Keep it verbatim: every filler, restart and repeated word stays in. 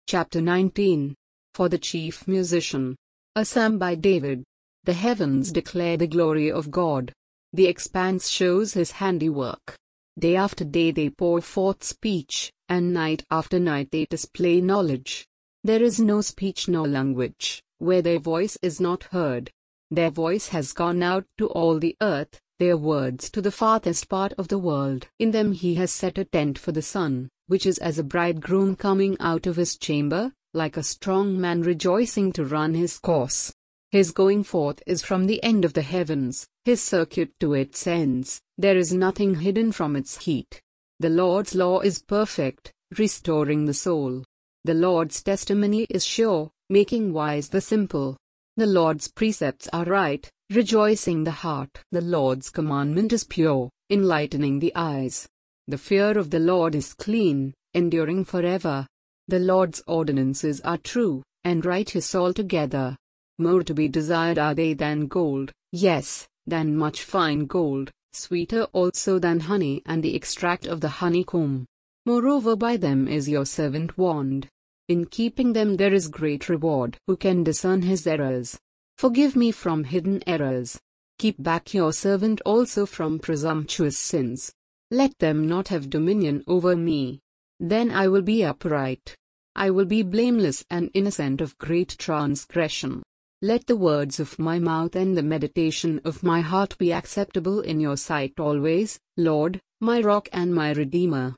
Chapter nineteen. For the Chief Musician. A Psalm by David. The heavens declare the glory of God. The expanse shows his handiwork. Day after day they pour forth speech, and night after night they display knowledge. There is no speech nor language, where their voice is not heard. Their voice has gone out to all the earth, their words to the farthest part of the world. In them he has set a tent for the sun, which is as a bridegroom coming out of his chamber, like a strong man rejoicing to run his course. His going forth is from the end of the heavens, his circuit to its ends, there is nothing hidden from its heat. The Lord's law is perfect, restoring the soul. The Lord's testimony is sure, making wise the simple. The Lord's precepts are right, rejoicing the heart. The Lord's commandment is pure, enlightening the eyes. The fear of the Lord is clean, enduring forever. The Lord's ordinances are true, and righteous altogether. More to be desired are they than gold, yes, than much fine gold, sweeter also than honey and the extract of the honeycomb. Moreover by them is your servant warned. In keeping them there is great reward. Who can discern his errors? Forgive me from hidden errors. Keep back your servant also from presumptuous sins. Let them not have dominion over me. Then I will be upright. I will be blameless and innocent of great transgression. Let the words of my mouth and the meditation of my heart be acceptable in your sight always, Lord, my rock and my redeemer.